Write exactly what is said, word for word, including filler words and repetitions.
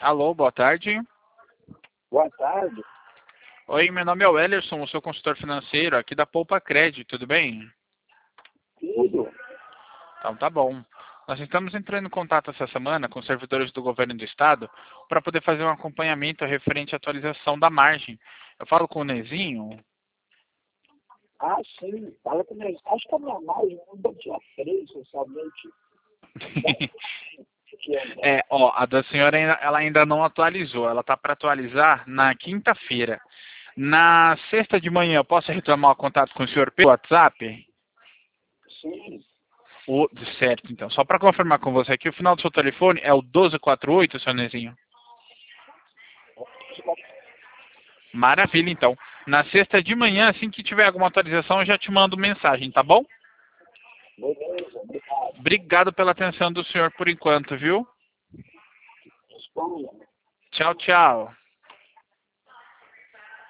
Alô, boa tarde. Boa tarde. Oi, meu nome é o Ellerson, eu sou consultor financeiro aqui da Poupa Crédito, tudo bem? Tudo. Então tá bom. Nós estamos entrando em contato essa semana com os servidores do governo do estado para poder fazer um acompanhamento referente à atualização da margem. Eu falo com o Nezinho. Ah, sim. Fala com eles. Acho que a minha margem mudou dia três, somente. É, ó, a da senhora ainda, ela ainda não atualizou, ela tá para atualizar na quinta-feira. Na sexta de manhã, eu posso retomar o contato com o senhor pelo WhatsApp? Sim. O, certo, então. Só para confirmar com você aqui, o final do seu telefone é o doze quarenta e oito, seu Nezinho? Maravilha, então. Na sexta de manhã, assim que tiver alguma atualização, eu já te mando mensagem, tá bom? Beleza, obrigado. Obrigado pela atenção do senhor por enquanto, viu? Responda. Tchau, tchau.